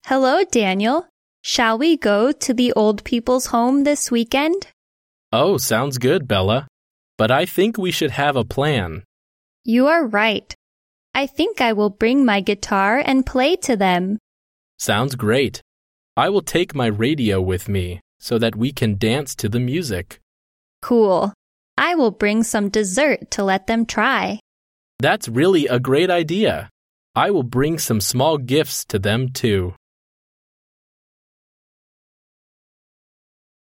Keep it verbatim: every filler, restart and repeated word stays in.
Hello, Daniel. Shall we go to the old people's home this weekend? Oh, sounds good, Bella. But I think we should have a plan. You are right. I think I will bring my guitar and play to them. Sounds great. I will take my radio with me so that we can dance to the music. Cool. I will bring some dessert to let them try. That's really a great idea. I will bring some small gifts to them too.